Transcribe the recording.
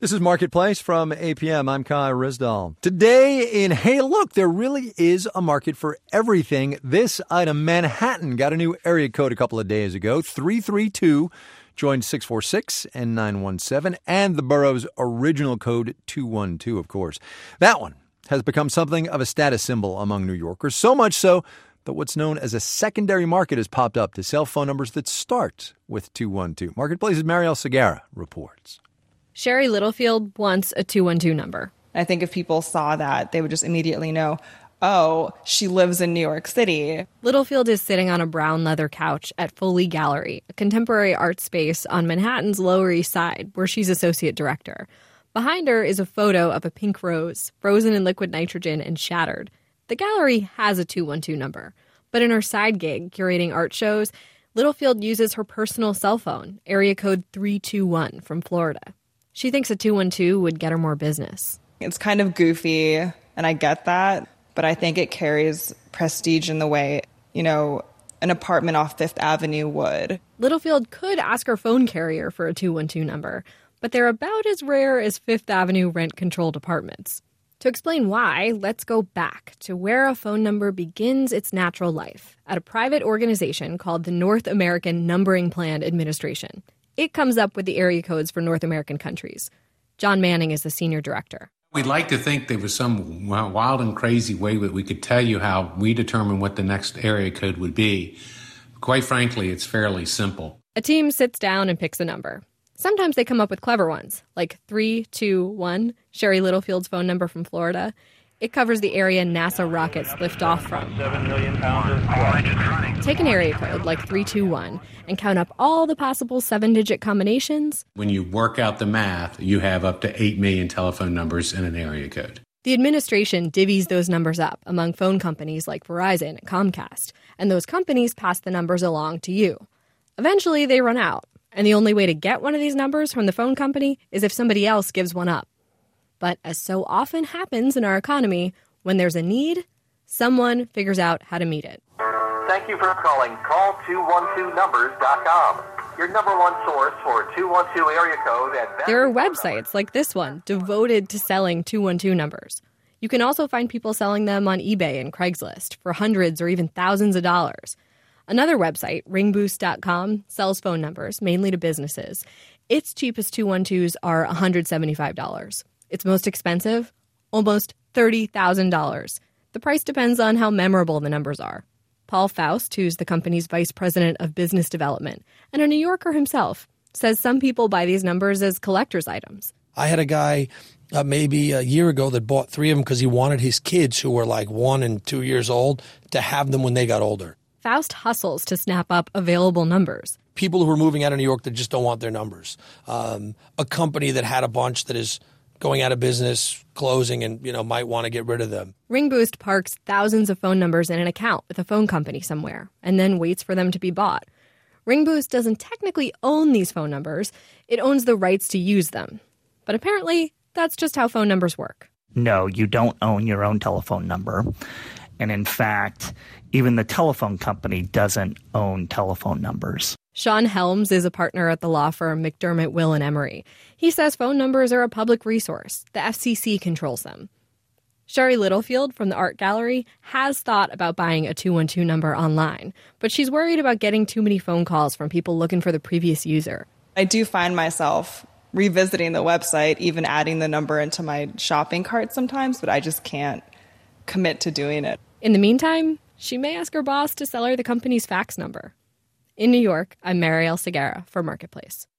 This is Marketplace from APM. I'm Kai Rizdal. Today in Hey Look, there really is a market for everything. This item, Manhattan, got a new area code a couple of days ago. 332 joined 646 and 917, and the borough's original code 212, of course. That one has become something of a status symbol among New Yorkers, so much so that what's known as a secondary market has popped up to sell phone numbers that start with 212. Marketplace's Marielle Segarra reports. Sherry Littlefield wants a 212 number. I think if people saw that, they would just immediately know, oh, she lives in New York City. Littlefield is sitting on a brown leather couch at Foley Gallery, a contemporary art space on Manhattan's Lower East Side, where she's associate director. Behind her is a photo of a pink rose, frozen in liquid nitrogen and shattered. The gallery has a 212 number, but in her side gig, curating art shows, Littlefield uses her personal cell phone, area code 321 from Florida. She thinks a 212 would get her more business. It's kind of goofy, and I get that, but I think it carries prestige in the way, an apartment off Fifth Avenue would. Littlefield could ask her phone carrier for a 212 number, but they're about as rare as Fifth Avenue rent-controlled apartments. To explain why, let's go back to where a phone number begins its natural life, at a private organization called the North American Numbering Plan Administration. It comes up with the area codes for North American countries. John Manning is the senior director. We'd like to think there was some wild and crazy way that we could tell you how we determine what the next area code would be. Quite frankly, it's fairly simple. A team sits down and picks a number. Sometimes they come up with clever ones, like 321, Sherry Littlefield's phone number from Florida. It covers the area NASA rockets lift off from. 7 million pounds. Take an area code like 321 and count up all the possible 7-digit combinations. When you work out the math, you have up to 8 million telephone numbers in an area code. The administration divvies those numbers up among phone companies like Verizon and Comcast, and those companies pass the numbers along to you. Eventually, they run out, and the only way to get one of these numbers from the phone company is if somebody else gives one up. But as so often happens in our economy, when there's a need, someone figures out how to meet it. Thank you for calling call212numbers.com, your number one source for 212 area code. There are websites like this one devoted to selling 212 numbers. You can also find people selling them on eBay and Craigslist for hundreds or even thousands of dollars. Another website, ringboost.com, sells phone numbers, mainly to businesses. Its cheapest 212s are $175. Its most expensive? Almost $30,000. The price depends on how memorable the numbers are. Paul Faust, who's the company's vice president of business development, and a New Yorker himself, says some people buy these numbers as collector's items. I had a guy maybe a year ago that bought 3 of them because he wanted his kids, who were like 1 and 2 years old, to have them when they got older. Faust hustles to snap up available numbers. People who are moving out of New York that just don't want their numbers. A company that had a bunch that is going out of business, closing, and might want to get rid of them. RingBoost parks thousands of phone numbers in an account with a phone company somewhere, and then waits for them to be bought. RingBoost doesn't technically own these phone numbers. It owns the rights to use them. But apparently, that's just how phone numbers work. No, you don't own your own telephone number. And in fact, even the telephone company doesn't own telephone numbers. Sean Helms is a partner at the law firm McDermott, Will & Emery. He says phone numbers are a public resource. The FCC controls them. Sherry Littlefield from the art gallery has thought about buying a 212 number online, but she's worried about getting too many phone calls from people looking for the previous user. I do find myself revisiting the website, even adding the number into my shopping cart sometimes, but I just can't commit to doing it. In the meantime, she may ask her boss to sell her the company's fax number. In New York, I'm Marielle Segarra for Marketplace.